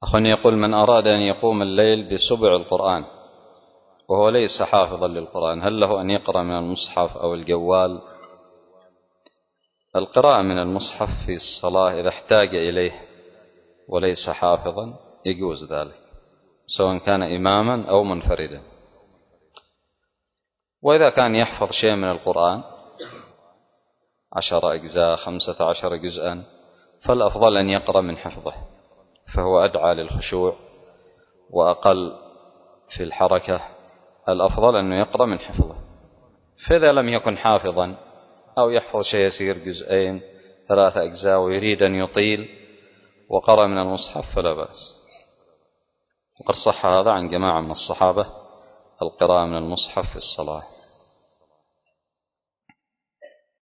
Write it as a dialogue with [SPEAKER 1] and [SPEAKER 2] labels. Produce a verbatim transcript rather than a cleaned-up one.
[SPEAKER 1] أخواني يقول: من أراد أن يقوم الليل بسبع القرآن وهو ليس حافظا للقرآن، هل له أن يقرأ من المصحف أو الجوال؟ القراءة من المصحف في الصلاة إذا احتاج إليه وليس حافظا يجوز ذلك، سواء كان إماما أو منفردا. وإذا كان يحفظ شيء من القرآن عشر أجزاء خمسة عشر جزءا فالأفضل أن يقرأ من حفظه، فهو أدعى للخشوع وأقل في الحركة. الأفضل أنه يقرأ من حفظه. فإذا لم يكن حافظا أو يحفظ شيء يسير جزئين ثلاثة أجزاء ويريد أن يطيل وقرأ من المصحف فلا بأس. وقد صح هذا عن جماعة من الصحابة، القراءة من المصحف في الصلاة.